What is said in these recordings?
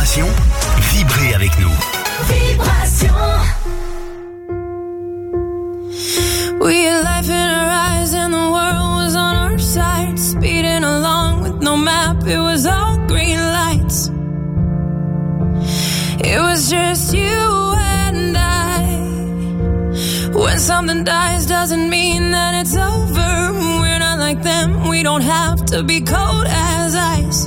Vibration, vibrez avec nous. Vibration. We had life in our eyes and the world was on our side. Speeding along with no map, it was all green lights. It was just you and I. When something dies doesn't mean that it's over. We're not like them, we don't have to be cold as ice.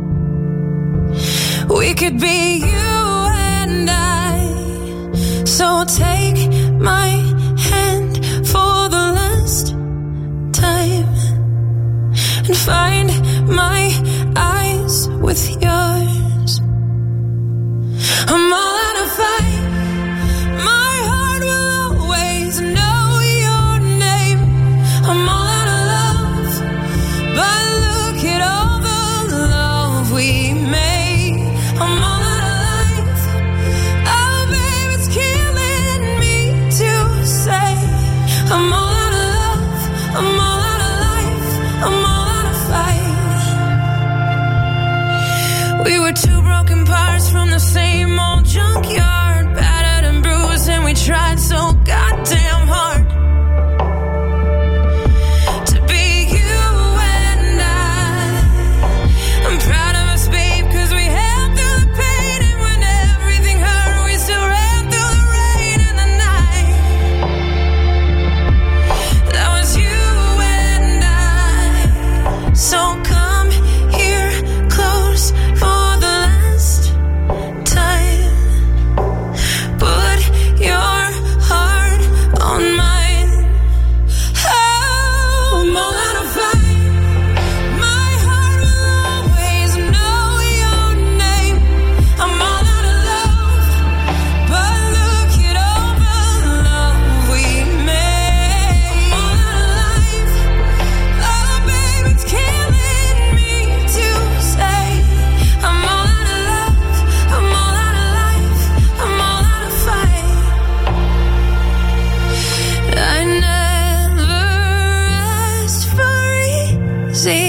We could be you and I. So take my hand for the last time and find my eyes with yours. I'm all out of fight. My heart will always know your name. I'm all out of love, but look at all the love we made. I'm all out of life. Oh, babe, it's killing me to say. I'm all out of love. I'm all out of life. I'm all out of fight. We were two broken parts from the same old junkyard, battered and bruised, and we tried so goddamn hard to be you and I. I'm proud of us, babe, cause we held through the pain, and when everything hurt, we still ran through the rain and the night. That was you and I. So come here close for the last time. Put your heart on mine. Oh, I'm all out of fight. My heart will always know your name. I'm all out of love, but look at all the love we made. I'm all out of life. Oh, babe, it's killing me to say. I'm all out of love. I'm all out of life. I'm all out of fight. I never asked for easy,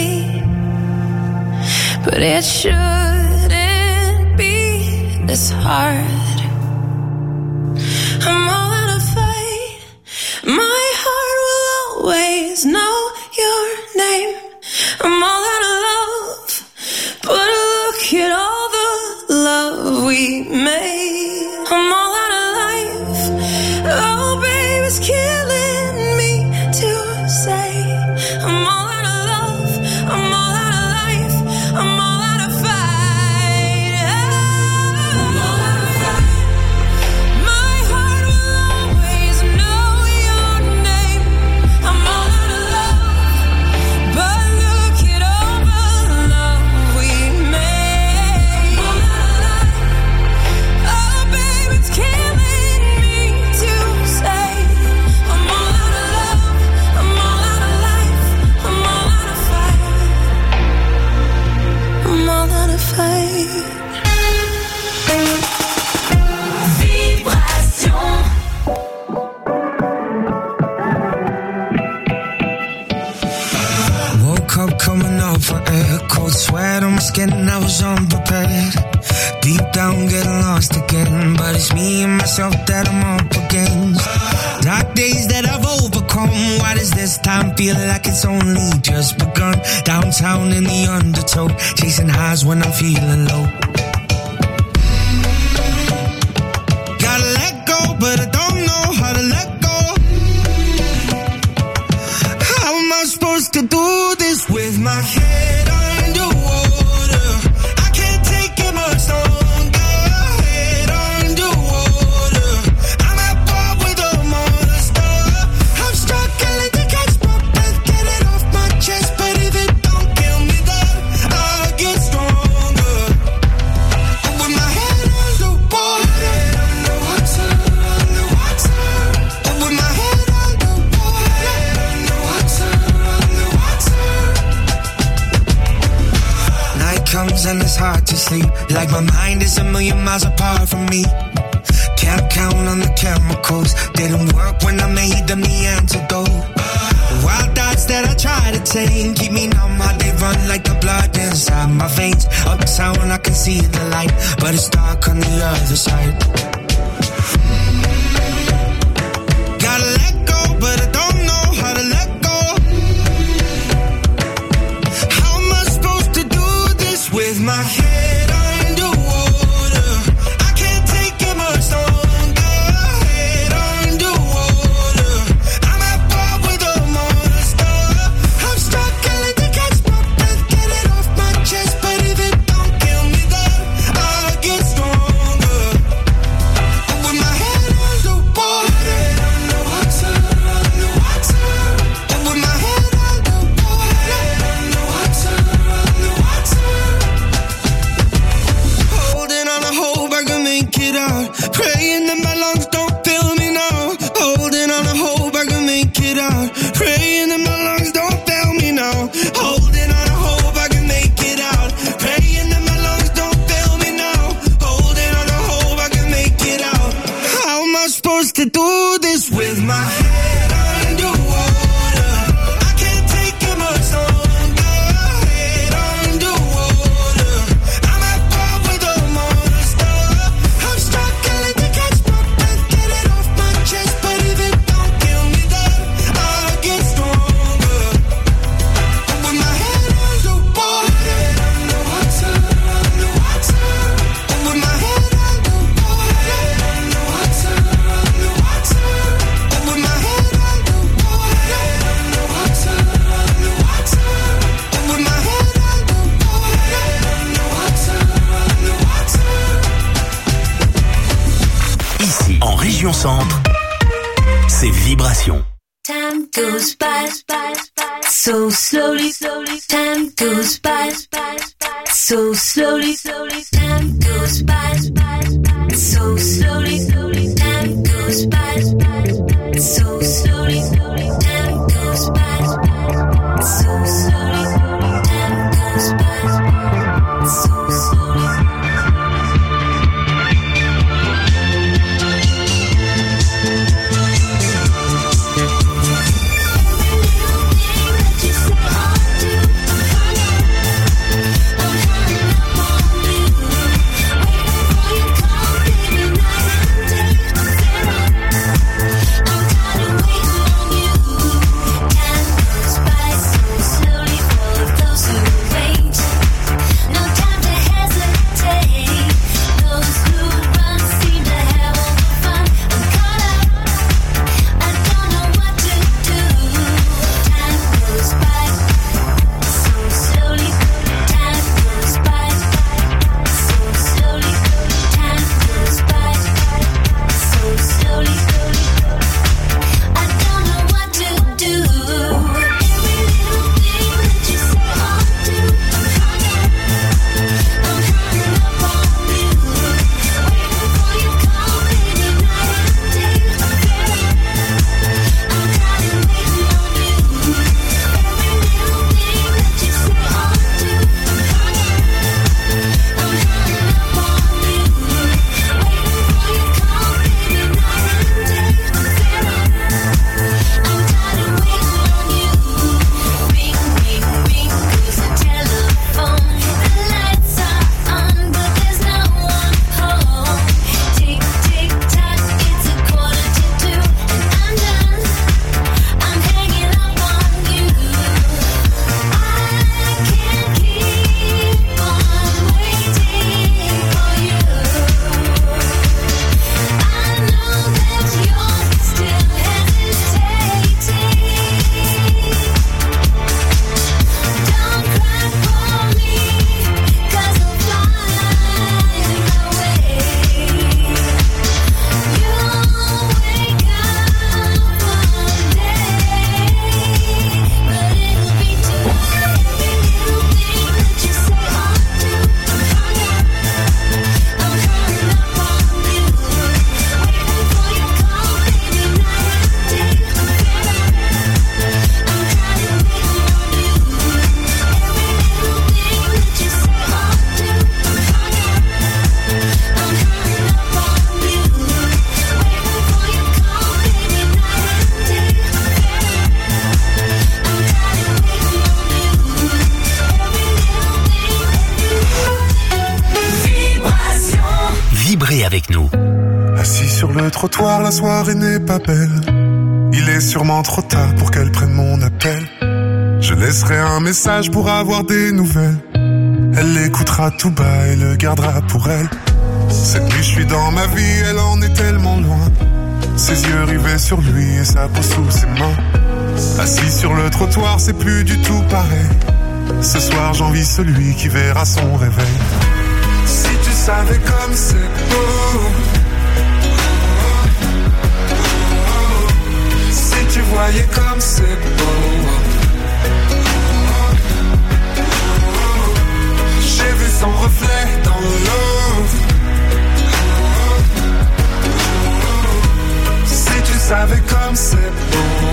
but it shouldn't be this hard. I'm all out of fight. My heart will always know your name. I'm all out of love, but look at all the love we made. I'm all out of life. Oh, babe, it's killing me to say. I'm all out of love. I'm all out of life. I'm all out of fight. I'm all out of fight. My heart will always know your name. I'm all out of love, but look at all the love we made. I'm all out of life. Oh, babe, it's killing me to say. I'm all out of love. I'm all out of life. I'm all out of fight. I'm all out of fight. Vibration. Woke up coming over air, cold sweat on my skin, I was unprepared. Deep down getting lost again, but it's me and myself that I'm up against. Dark days that I've overcome, why does this time feel like it's only just begun? Downtown in the undertow, chasing highs when I'm feeling low. Gotta let go, but I don't know how to let go. How am I supposed to do this with my head underwater? I can't take it much longer. Head underwater, I'm at war with a monster. I'm struggling to catch my breath, get it off my chest, but if it don't kill me, then I'll get stronger. With my head underwater, underwater, underwater. With my head underwater, underwater, underwater. Night comes and it's hard to sleep, like my mind is a million miles apart from me. Can't count on the chemicals, didn't work when I made them the antidote. Wild thoughts that I try to tame keep me numb, how they run like the blood inside my veins. Uptown I can see the light, but it's dark on the other side. Gotta let go, but I don't know how to let go. How am I supposed to do this with my head underwater? I can't take it much longer. Head underwater, I'm at war with a monster. I'm struggling to catch my breath, get it off my chest, but if it don't kill me then I'll get stronger. And with my head underwater, underwater, underwater. And with my head underwater, underwater, underwater. Holding on, I hope I can make it out. Praying that my lungs don't fail me now. Holding on, I hope I can make it out. Praying that my lungs don't fail me now. Holding on, I hope I can make it out. Praying that my lungs don't fail me now. Holding on, I hope I can make it out. How am I supposed to do this with my head underwater? I can't take it much longer. Head underwater, I'm at war with a monster. I'm struggling to catch my breath, get it off my chest, but if it don't kill me then I'll get stronger. And with my head underwater, underwater, underwater. And with my head underwater, underwater, underwater. And with my head underwater, underwater, underwater. And with my head underwater, underwater, underwater. Ici, en région centre, c'est Vibration. Time goes by so slowly, slowly. Time goes by so slowly, slowly. Time goes by so slowly, slowly. Time goes by so slowly, slowly. Time goes by so slowly, slowly. Time goes by so slowly. I'm avec nous. Assis sur le trottoir, la soirée n'est pas belle. Il est sûrement trop tard pour qu'elle prenne mon appel. Je laisserai un message pour avoir des nouvelles. Elle l'écoutera tout bas et le gardera pour elle. Cette nuit je suis dans ma vie, elle en est tellement loin. Ses yeux rivés sur lui et sa peau sous ses mains. Assis sur le trottoir, c'est plus du tout pareil. Ce soir j'envie celui qui verra son réveil. Si tu savais comme c'est beau, si tu voyais comme c'est beau. J'ai vu son reflet dans l'eau. Si tu savais comme c'est beau.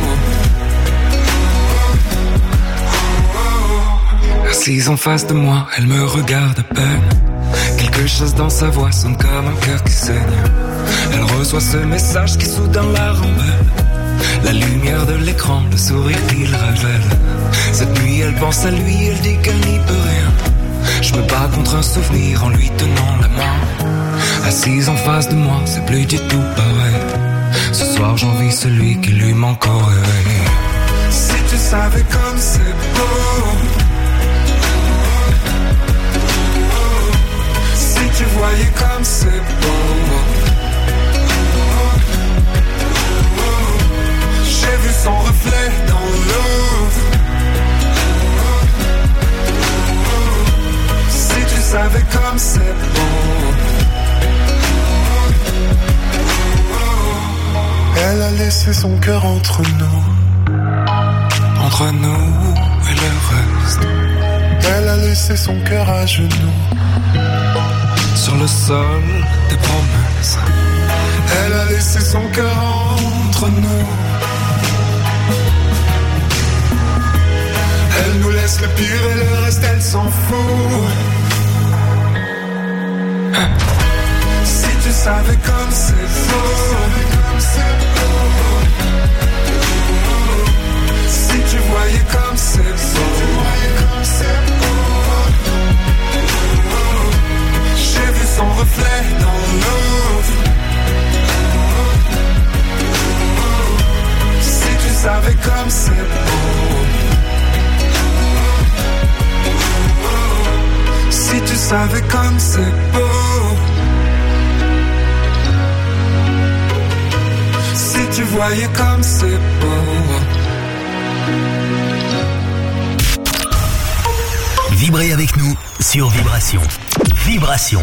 Assise en face de moi, elle me regarde à peine. Quelque chose dans sa voix sonne comme un cœur qui saigne. Elle reçoit ce message qui soudain la rembelle. La lumière de l'écran, le sourire qu'il révèle. Cette nuit elle pense à lui, elle dit qu'elle n'y peut rien. Je me bats contre un souvenir en lui tenant la main. Assise en face de moi, c'est plus du tout pareil. Ce soir j'envie celui qui lui manque au réveil. Si tu savais comme c'est beau. Si tu voyais comme c'est beau. J'ai vu son reflet dans l'eau. Si tu savais comme c'est beau. Elle a laissé son cœur entre nous. Entre nous et le reste. Elle a laissé son cœur à genoux. Sur le sol des promesses. Elle a laissé son cœur entre nous. Elle nous laisse le pire et le reste elle s'en fout. Si tu savais comme c'est beau. Si tu voyais comme c'est beau. J'ai vu son reflet dans l'eau. Si tu savais comme c'est beau. Si tu savais comme c'est beau. Si tu voyais comme c'est beau. Vibrez avec nous sur Vibration. Vibration.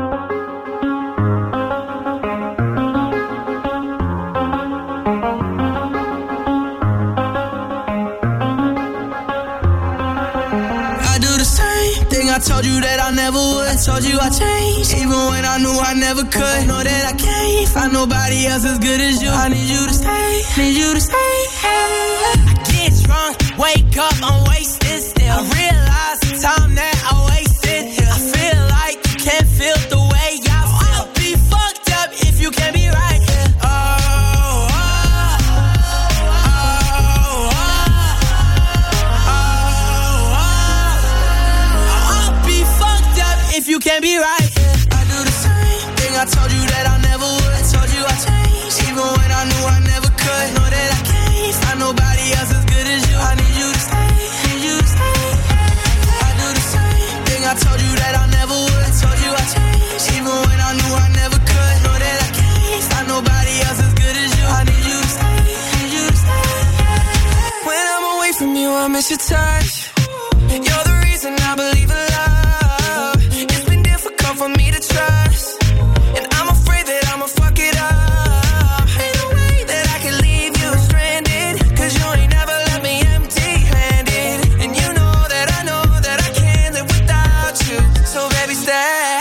I told you that I never would. I told you I changed, even when I knew I never could. Know that I can't find nobody else as good as you. I need you to stay, need you to stay. I get drunk, wake up, I'm wasted still. I realize the time that I wasted here. I feel like you can't feel the way I feel. I'll be fucked up if you can't be right here. If you can't be right, yeah. I do the same thing. I told you that I never would. I told you I changed, even when I knew I never could. Know that I can't find nobody else as good as you. I need you to stay, need you to stay. I do the same thing. I told you that I never would. I told you I changed, even when I knew I never could. Know that I can't find nobody else as good as you. I need you to stay, need you to stay. When I'm away from you, I miss your touch. You're the reason I believe in love. For me to trust, and I'm afraid that I'ma fuck it up. Ain't no way that I can leave you stranded, 'cause you ain't never left me empty-handed. And you know that I can't live without you. So baby, stay.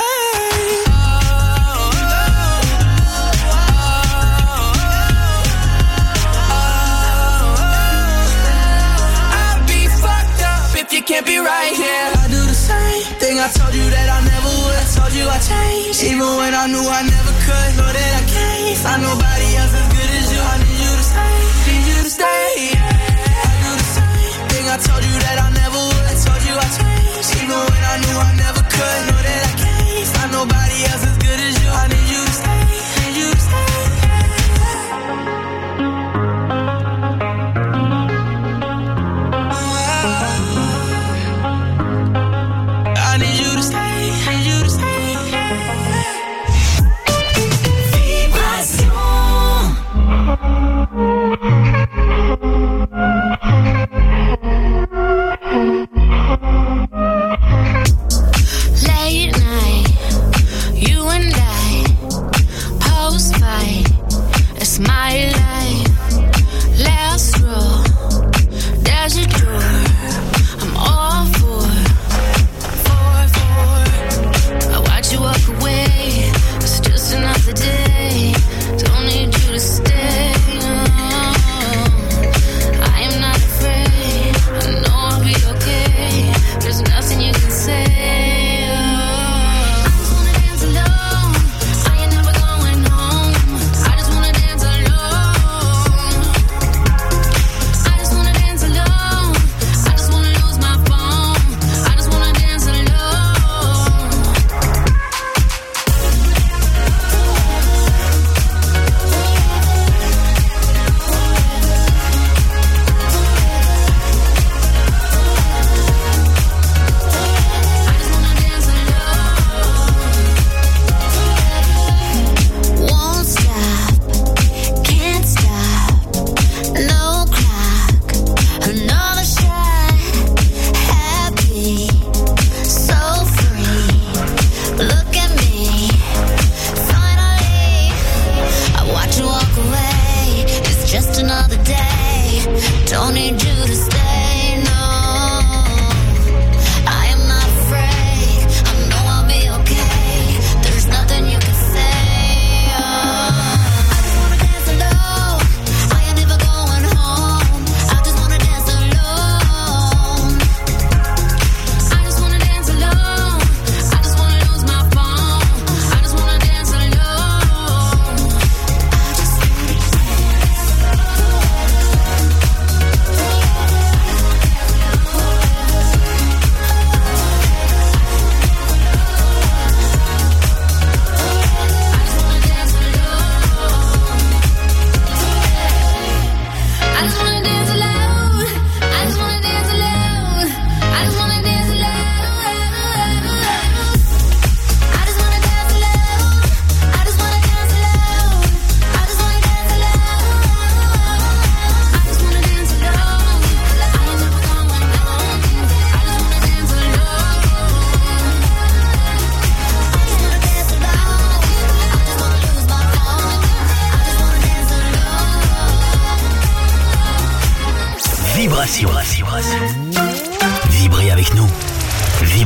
I'll be fucked up if you can't be right here. I do the same thing. I told you that I never would. I told you I changed, even when I knew I never could. Know that I can't find nobody else as good as you. I need you to stay, need you to stay. I do the same thing. I told you that I never would. I told you I changed, even when I knew I never could. Know that I can't find nobody else as good as you. I need you to stay.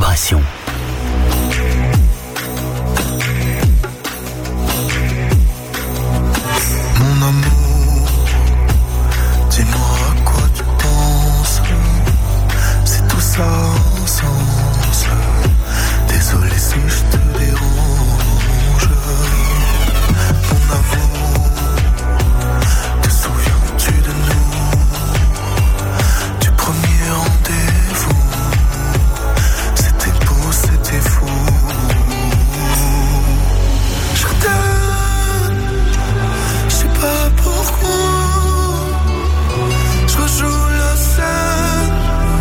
Vibration. Mon amour, dis-moi à quoi tu penses. C'est tout ça en sens. Désolé si je te dérange. Mon amour, te souviens-tu de nous? Du premier rendez-vous. C'était beau, c'était fou. Je t'aime, je sais pas pourquoi. Je rejoue la scène,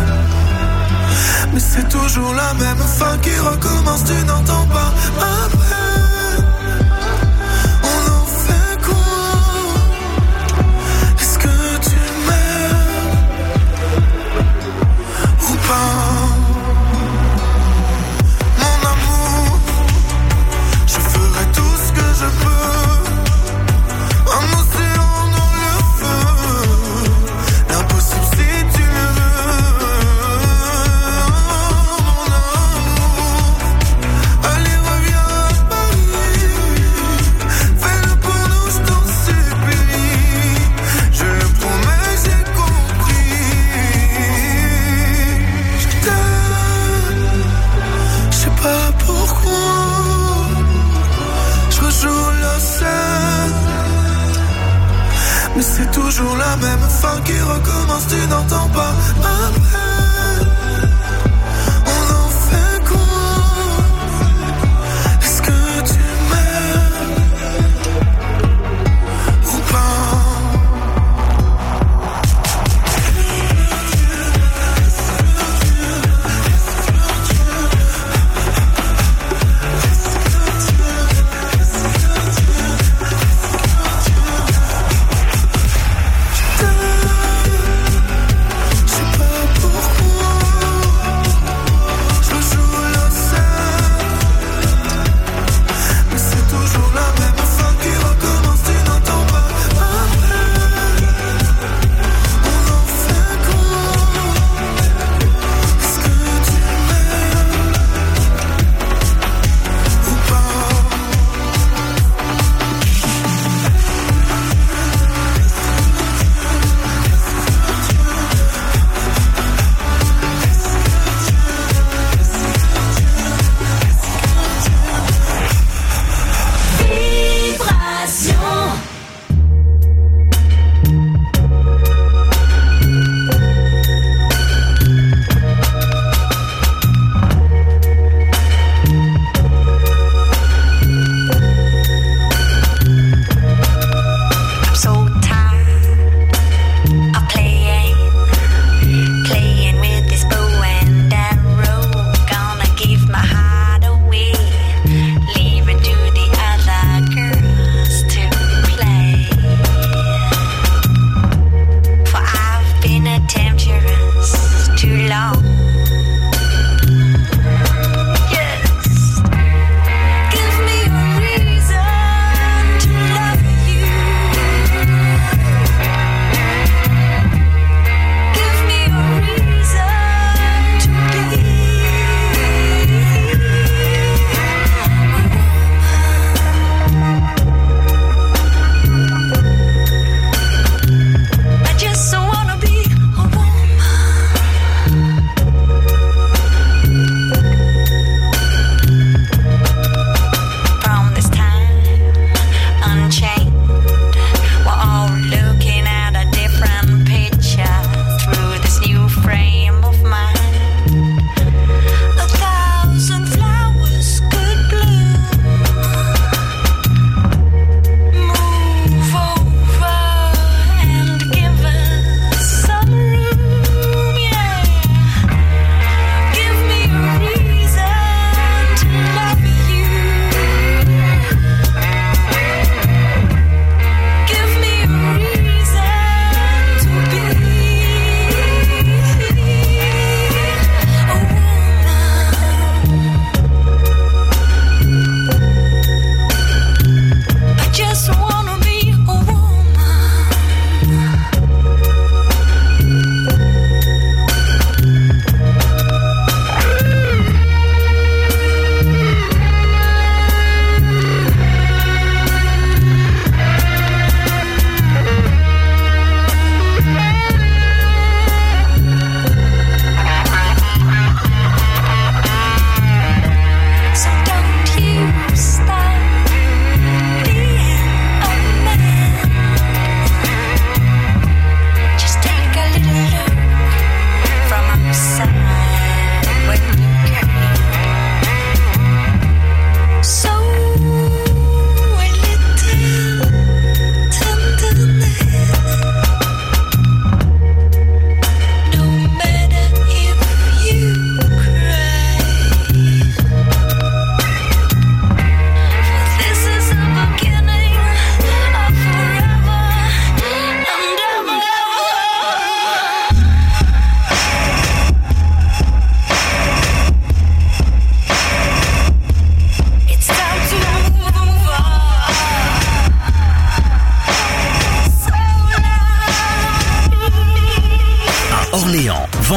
mais c'est toujours la même fin qui recommence. Tu n'entends pas ma peine. On en fait quoi? Est-ce que tu m'aimes ou pas? Mon amour, je ferai tout ce que je peux. Un océan dans le feu, l'impossible si tu le veux. Mon amour, allez reviens à Paris. Fais-le pour nous, je t'en supplie. Je le promets, j'ai compris. Je t'aime, je sais pas pourquoi. Je rejoue la scène, mais c'est toujours la même fin qui recommence. Tu n'entends pas ma peine. On en fait quoi? Est-ce que tu m'aimes ou pas? Je sais pas pourquoi.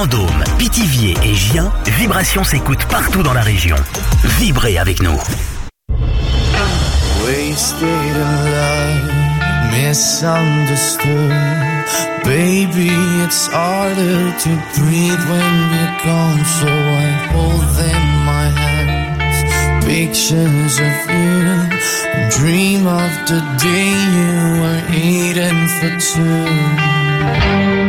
Vendôme, Pithiviers et Gien, Vibration s'écoute partout dans la région. Vibrez avec nous. Wasted in love, misunderstood. Baby, it's harder to breathe when you're gone, so I hold in my hands pictures of you. Dream of the day you were eating for two.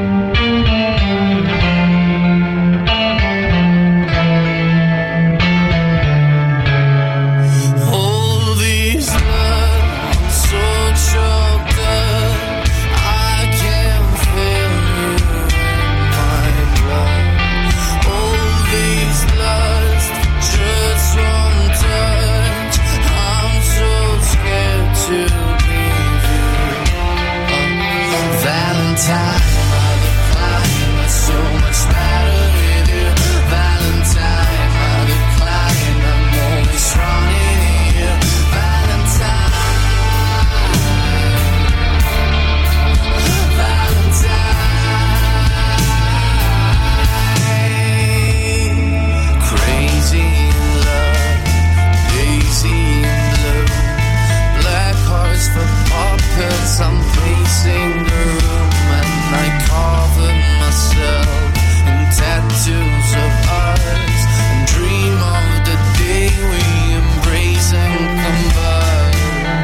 I'm pacing the room and I cover myself in tattoos of ours and dream of the day we embrace and combine.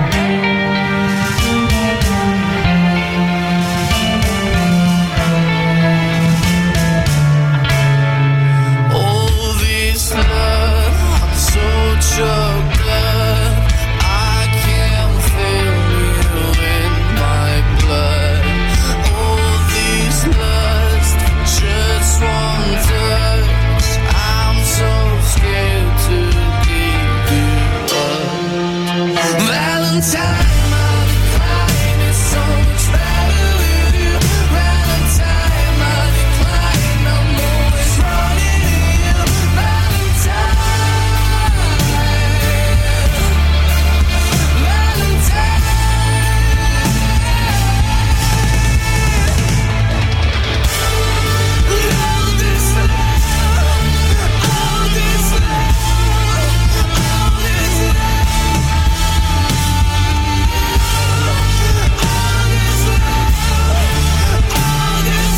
All this love, I'm so choked up. I can't feel you in my blood. All this lust, just one touch. I'm so scared to give you up. Valentine, I'll decline. It's so much better with you. Valentine, I'll decline. I'm always running to you. Valentine, Valentine. All this love, all this love, all this love, all this love, all this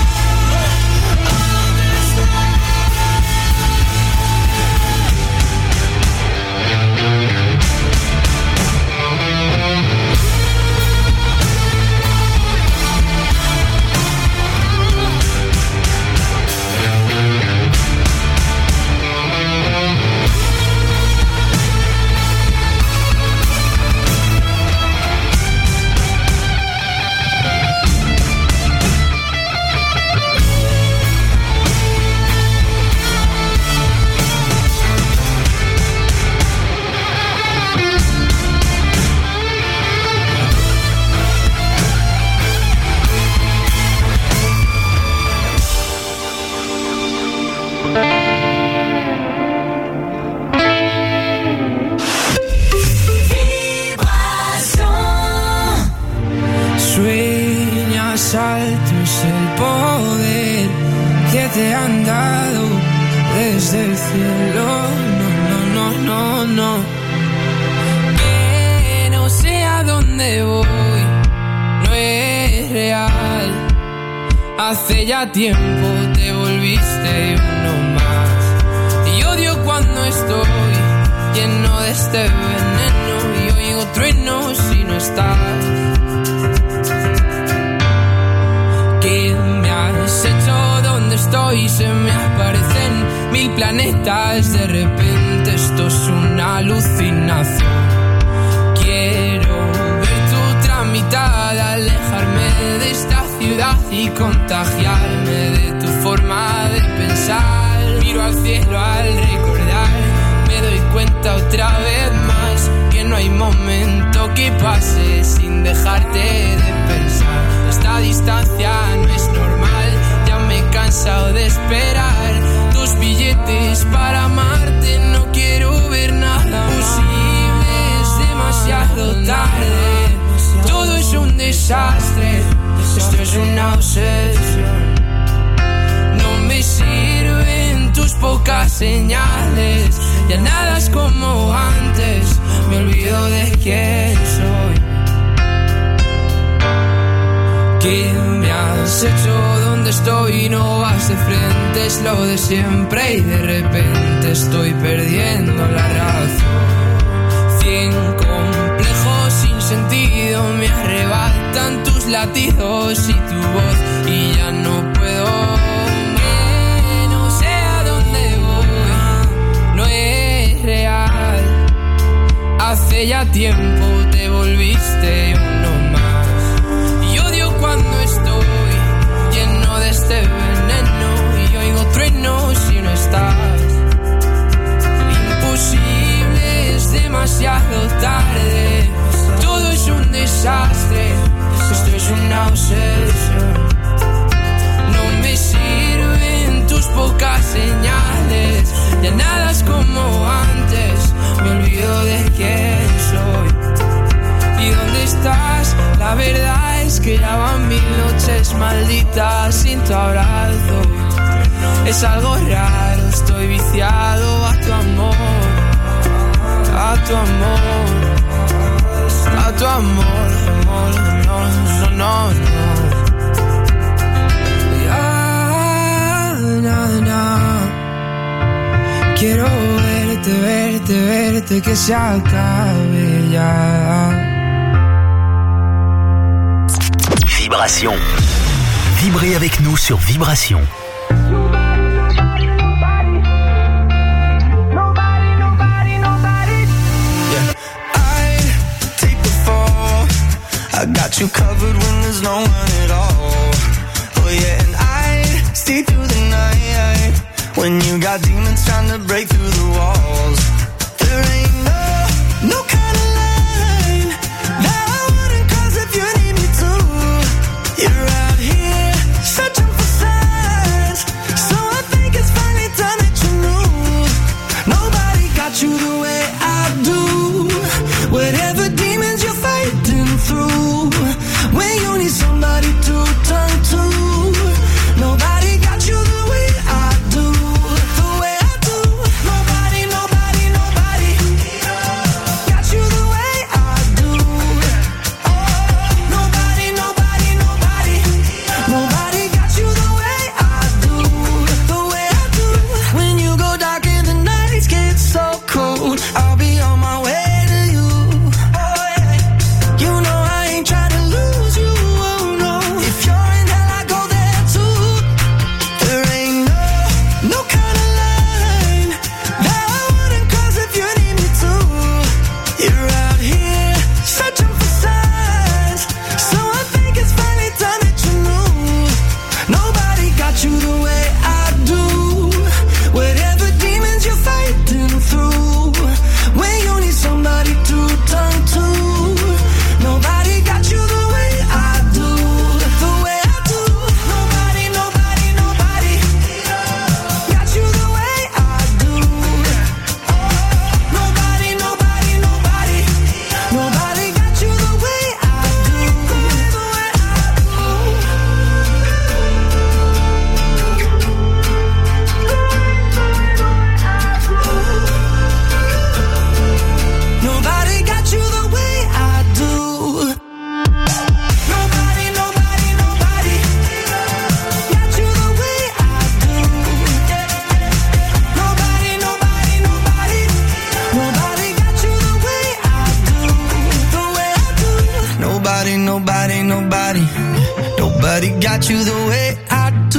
Sueñas alto es el poder que te han dado desde el cielo. No. Que no sé a dónde voy, no es real. Hace ya tiempo te volviste uno más. Y odio cuando estoy lleno de este veneno y oigo truenos si no estás. ¿Qué me has hecho? ¿Dónde estoy? Se me aparecen mil planetas. De repente esto es una alucinación. Quiero ver tu otra mitad, alejarme de esta ciudad y contagiarme de tu forma de pensar. Miro al cielo al recordar, me doy cuenta otra vez más que no hay momento que pase sin dejarte de pensar. Esta distancia no es normal, ya me he cansado de esperar tus billetes para amarte. No quiero ver nada posible, es demasiado tarde. Todo es un desastre, esto es una obsesión. No señales. Ya nada es como antes, me olvido de quién soy. ¿Qué me has hecho? ¿Dónde estoy? No vas de frente, es lo de siempre y de repente estoy perdiendo la razón. 100 complejos sin sentido me arrebatan tus latidos y tu voz y ya no puedo. No sé a dónde voy, no es real. Hace ya tiempo te volviste uno más. Y odio cuando estoy lleno de este veneno y oigo truenos si no estás. Imposible, es demasiado tarde. Todo es un desastre, esto es una obsesión. No me sirven tus pocas señales. Ya nada es como antes, me olvido de quién soy. ¿Y dónde estás? La verdad es que ya van 1000 noches malditas sin tu abrazo. Es algo raro, estoy viciado a tu amor. A tu amor, a tu amor, amor, no, no, no, no. Ya, quiero verte, verte, verte, que se acabe ya. Vibration. Vibrez avec nous sur Vibration. I got you covered when there's no one at all. Oh yeah, and I'd stay through the night when you got demons trying to break through the walls. There ain't no kind of line that I wouldn't cross if you need me to. You're out here searching for signs, so I think it's finally time that you knew. Nobody got you the way I do. Whatever demons you're fighting through, when you need somebody to turn to, nobody got you the way I do, the way I do. Nobody, nobody, nobody got you the way I do. Oh, nobody, nobody, nobody, nobody got you the way I do, the way I do. When you go dark and the nights get so cold, I'll be on my way. Nobody got you the way I do.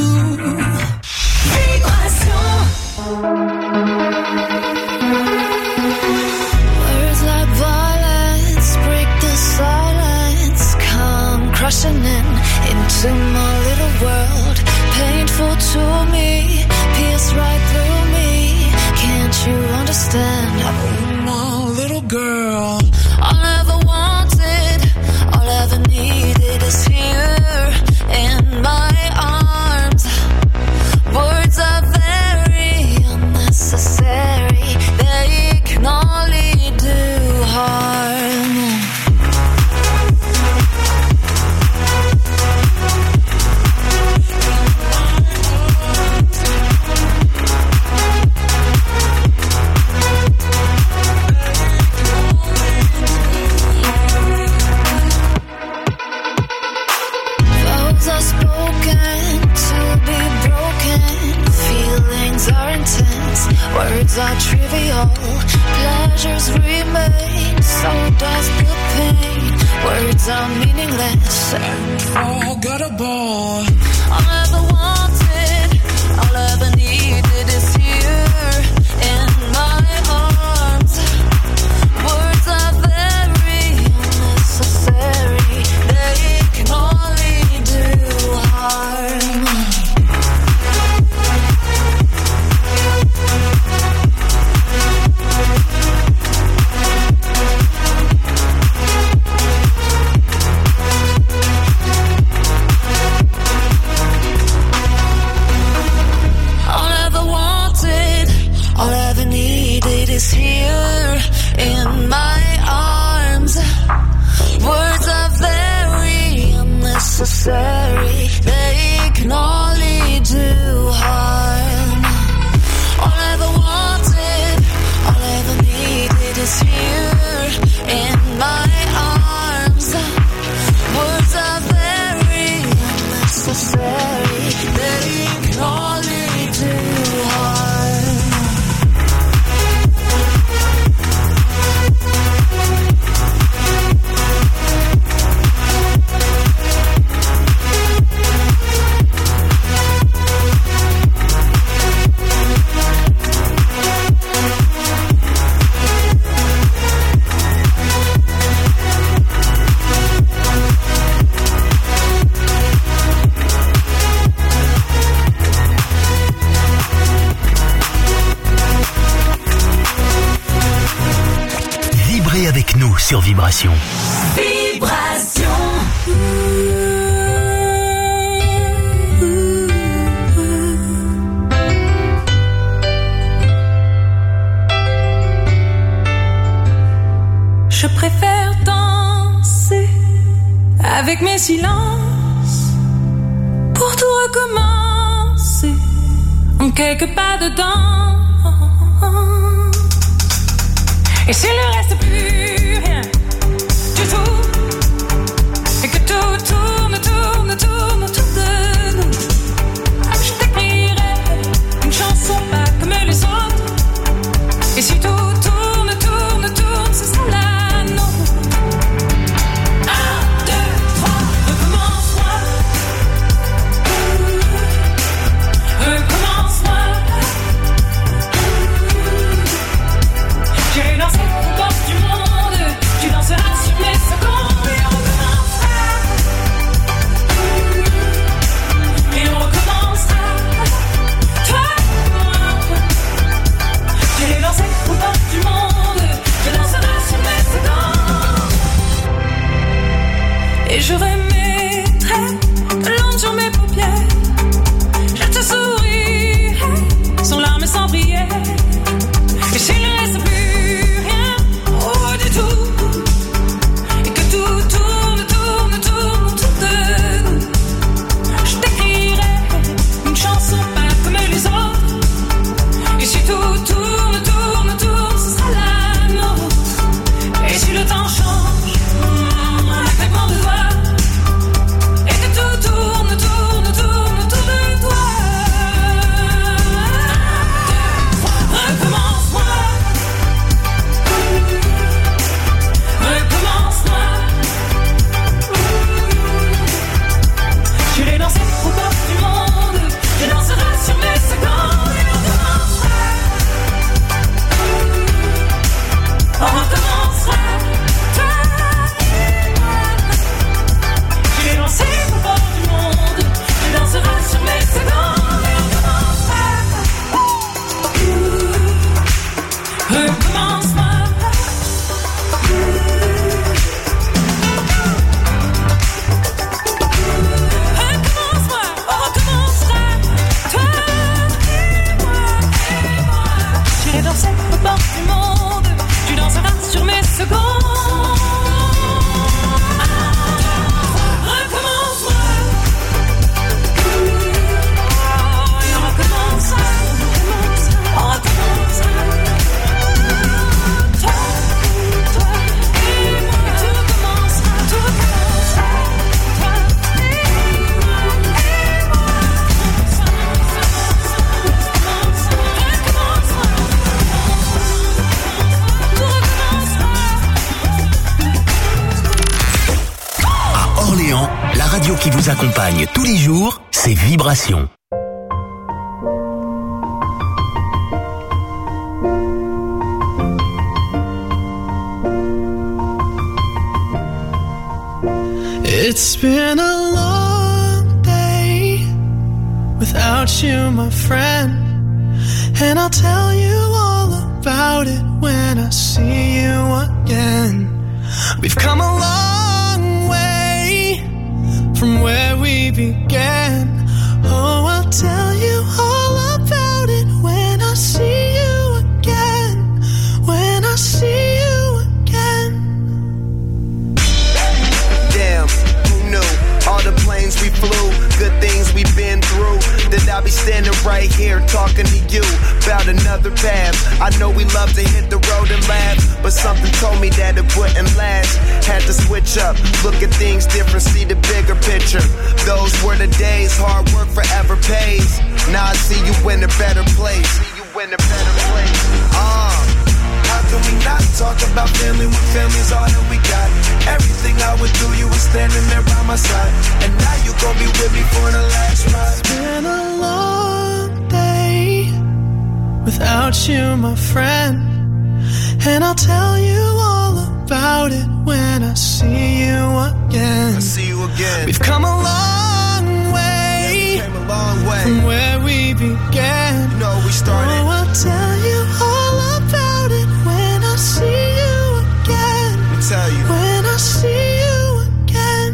Words like violence break the silence, come crushing into my little world. Painful to me, pierce right through me. Can't you understand? Oh, my little girl. All I ever wanted, all I ever needed is here in my arms. Words are very unnecessary, they can only do harm. words are meaningless and forgettable. All I ever wanted, all I ever needed is here in my arms. Words are very unnecessary, they can only do harm. All I ever needed is here in my arms. Words are very unnecessary, they can only do harm. All I ever wanted, all I ever needed is here in my arms. Words are very unnecessary, they can only do harm. Avec nous sur Vibration. Vibration. Je préfère danser avec mes silences pour tout recommencer en quelques pas dedans. Et s'il ne reste plus rien du tout, et que tout tourne, tourne, tourne autour de nous, je t'écrirai une chanson pas comme les autres. Et si tout tourne, tourne, tourne, ce sera la nôtre. 1, 2, 3, recommence-moi. Recommence-moi. J'irai danser aux portes du monde. Orléans, la radio qui vous accompagne tous les jours, c'est Vibration. It's been a long day without you, my friend, and I'll tell you all about it when I see you again. We've come a long way from where we began. Oh, I'll tell you all about it when I see you again. When I see you again. Damn, who knew? All the planes we flew, good things we've been through. That I'll be standing right here talking to you about another path. I know we love to hit the road and laugh, but something told me that it wouldn't last. Had to switch up, look at things different, see the bigger picture. Those were the days, hard work forever pays. Now I see you in a better place. How can we not talk about family when family's all that we got? Everything I would do, you were standing there by my side, and now you gon' be with me for the last ride. It's been a long day without you, my friend, and I'll tell you all about it when I see you again. We've come a long way, from where we began. You know we started. Oh, I'll tell you all about it when I see you again. Let me tell you. When I see you again.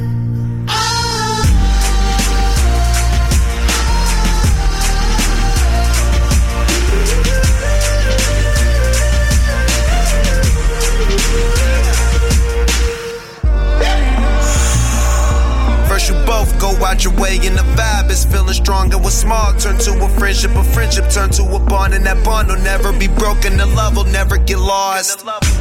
First you both go out your way and the vibe is feeling strong. And what's small turn to a friendship turn to a bond, and that bond will never be broken. The love will never get lost.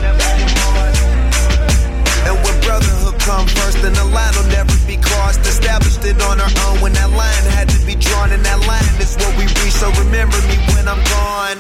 And when brotherhood come first, then the line will never be crossed. Established it on our own when that line had to be drawn, and that line is what we reach. So remember me when I'm gone.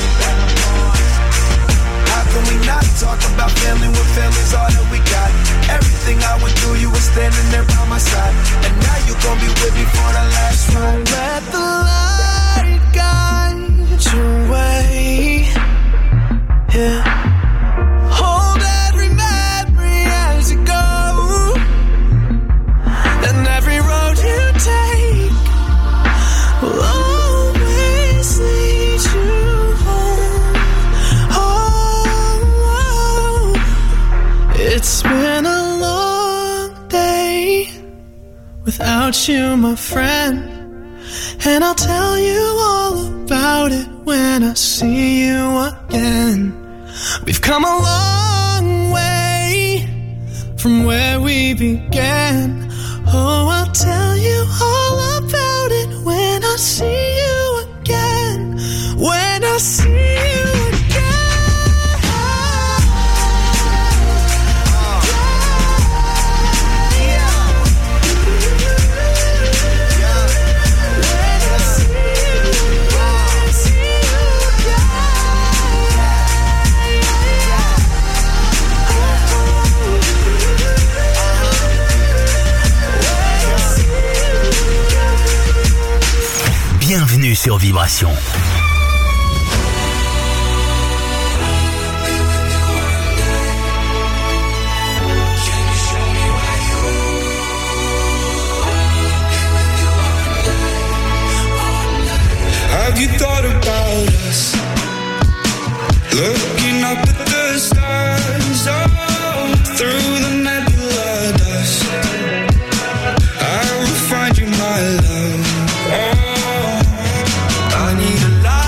How can we not talk about family when family's all that we got? Everything I went through, you were standing there by my side, and now you gon' be with me for the last ride. Let the light guide your way. Yeah. Hold every memory as you go, and every road you take will always lead you home. Oh, it's been a long day without you, my friend, and I'll tell you all about it when I see you again. We've come a long way from where we began. Oh, I'll tell you all about it when I see you again. When I see you again. Bienvenue sur Vibration. Have you thought about us? Looking up at the stars, oh, through the nebula dust. I will find you, my love. Oh, I need a light.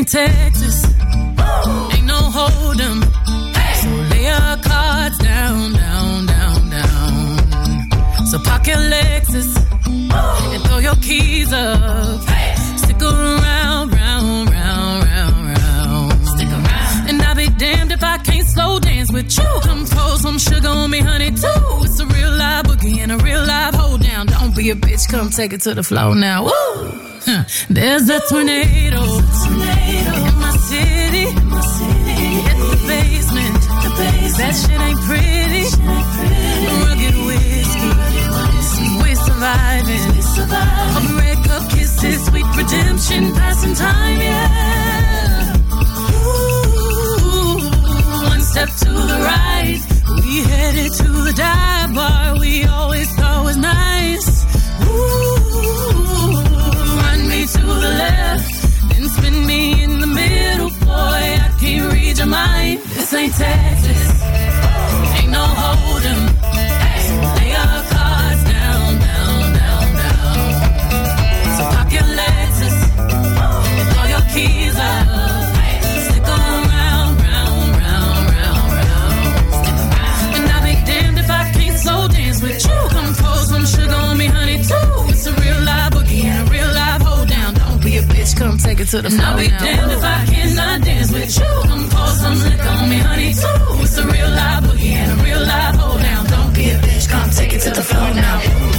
Texas. Ain't no hold 'em. So lay your cards down, down, down, down. So park your Lexus and throw your keys up. Stick around, round, round, round, round. Stick around. And I'll be damned if I can't slow dance with you. Come pour some sugar on me, honey, too. It's a real live boogie and a real live hold down. Don't be a bitch, come take it to the floor now. Woo! There's a tornado in my city. It's the basement. That shit ain't pretty. Rugged whiskey. We surviving. Red cup kisses, sweet redemption, passing time, yeah. Ooh, one step to the right. We headed to the dive bar we always thought was nice. Ooh, run me to the left, then spin me in the middle, boy. I can't read your mind. This ain't Texas, ain't no hold 'em. Lay your cards down, down, down, down. So pop your Lexus and throw your keys up. Stick around, round, round, round, round. And I'll be damned if I can't slow dance with you. Come pour some sugar on me, honey, too. It's a real live boogie and a real live hold down. Don't be a bitch, come take it to the floor. I'll be damned if I cannot dance with you. Come pour some liquor on me, honey, too. It's a real live boogie and a real live hold down. Don't be a bitch, come take it to the floor now.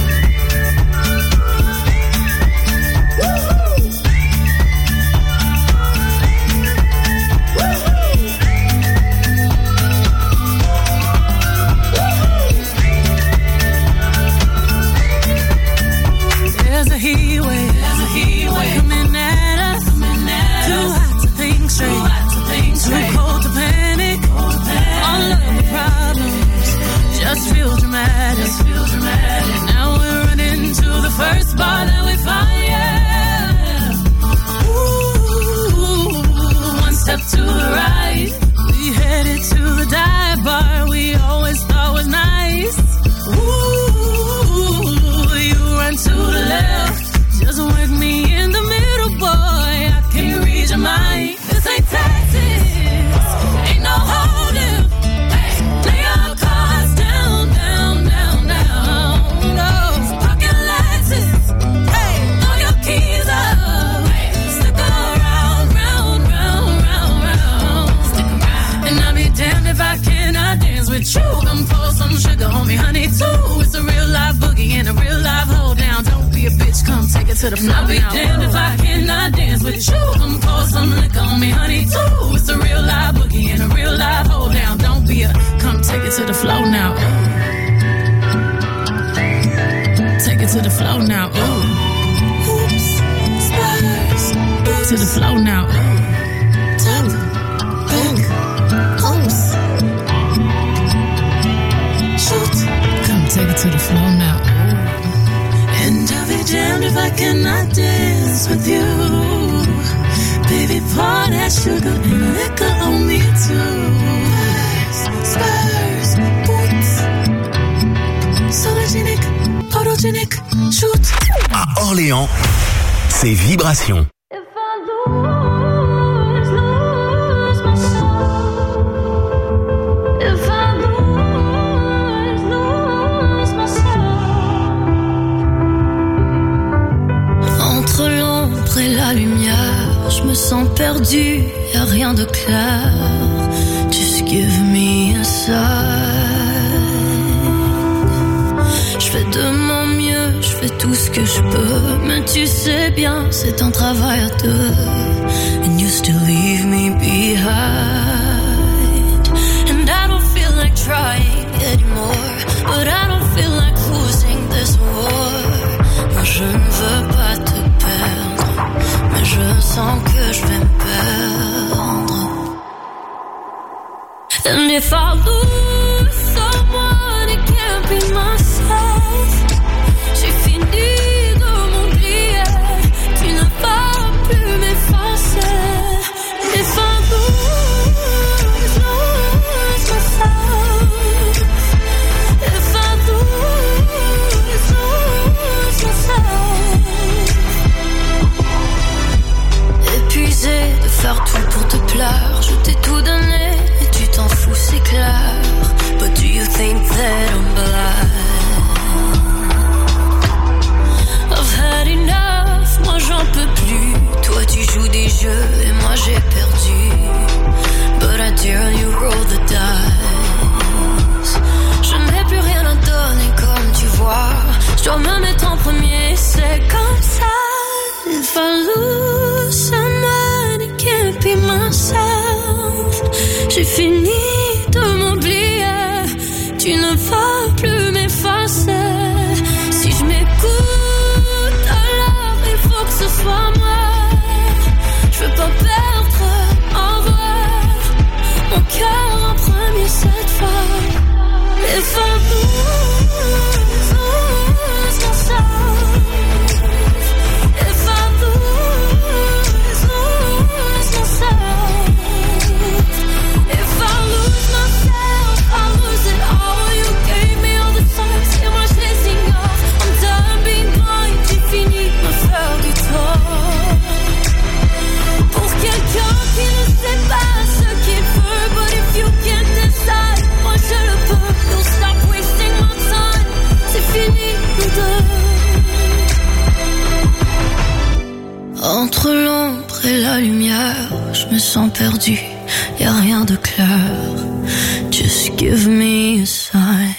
There's a heat wave coming at us. Too hot to think straight, too cold to panic. All of the problems just feel dramatic. Now we're running to the first bar that we find, yeah. Ooh, one step to the right. We headed to the dive bar we always thought was nice. Ooh, you run to the left, just work me in the middle, boy. I can't read your mind. This ain't Texas, ain't no holding. Lay your cards down, down, down, down. No, pocket Lexus, hey, throw your keys up. Stick around, round, round, round, round. Stick around. And I'll be damned if I cannot dance with you. Come pour some sugar on me, honey, too. It's a real live boogie and a real live hold down. Don't be a bitch, come take it to the floor. I'll be damned if I cannot dance with you. Come pour some liquor on me, honey, too. It's a real live boogie and a real live hold down. Don't be a, come take it to the floor now. Take it to the floor now. Ooh. Oops, spurs. To the floor now. Tap, back, oops. Shoot, come take it to the floor now. And I'll be damned if I cannot dance with you. Baby, pour that sugar and liquor on me too. Spurs, boots, sologenic, photogenic, shoot. À Orléans, c'est Vibration. Et la lumière, je me sens perdue, y'a rien de clair. Just give me a sign. Je fais de mon mieux, je fais tout ce que je peux, mais tu sais bien, c'est un travail à deux. And you still leave me behind. And I don't feel like trying anymore, but I don't feel like losing this war. Moi je ne veux pas te perdre, mais je sens que je vais me perdre. And if I lose someone, it can't be myself. J'ai fini de m'oublier, tu ne vas plus m'effacer. If I lose myself, if I lose myself. Épuisé de faire tout sens perdu, y a rien de clair. Just give me a sign.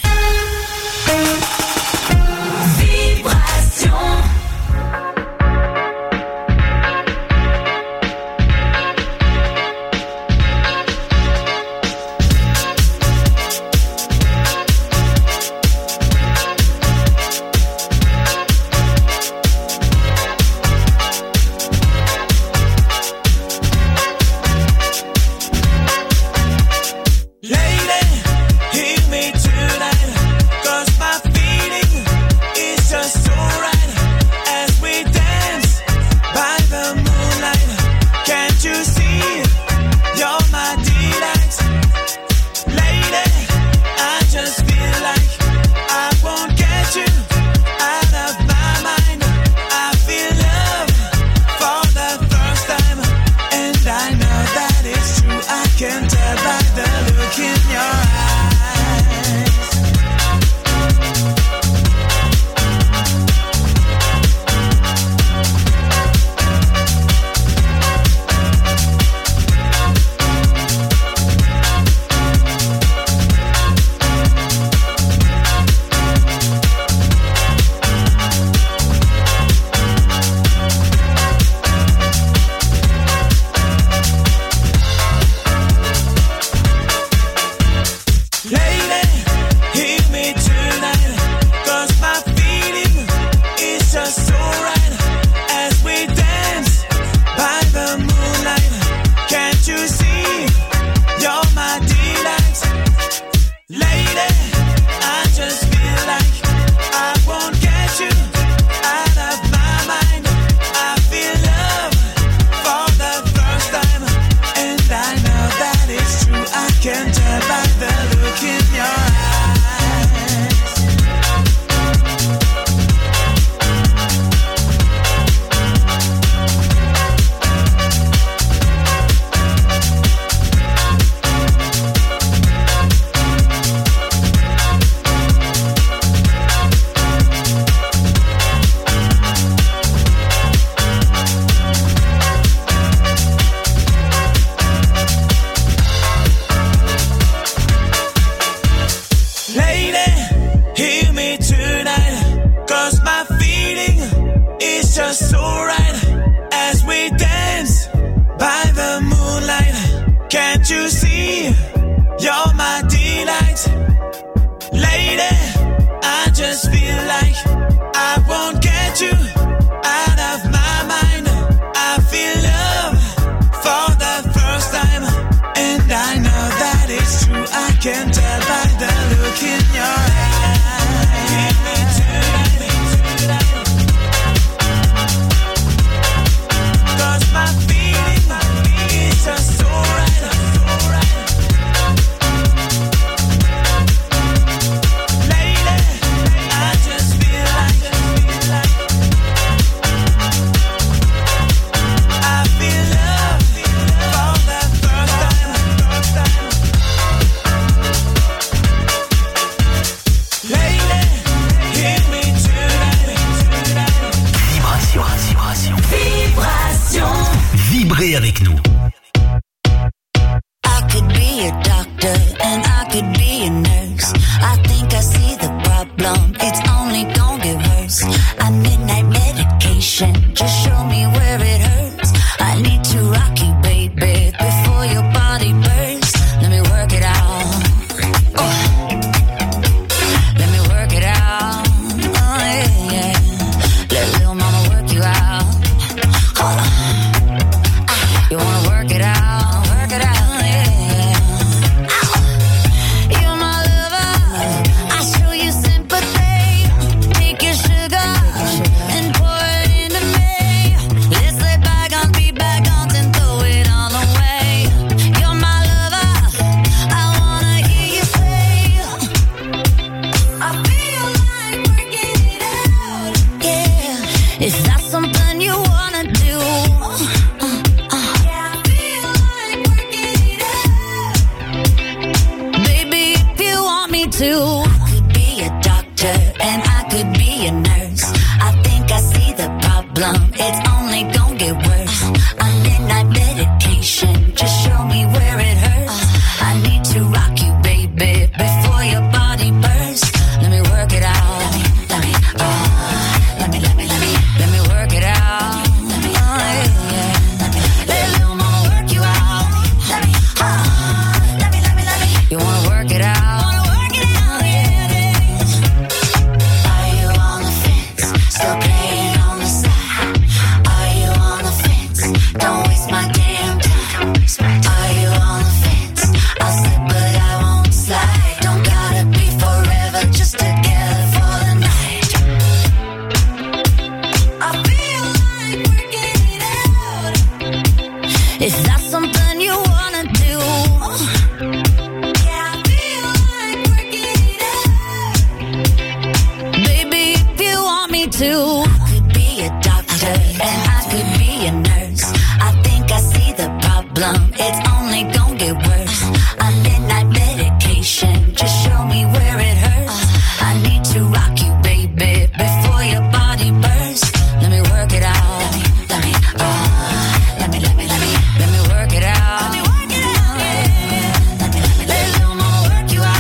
To. I could be a doctor and I could be a nurse.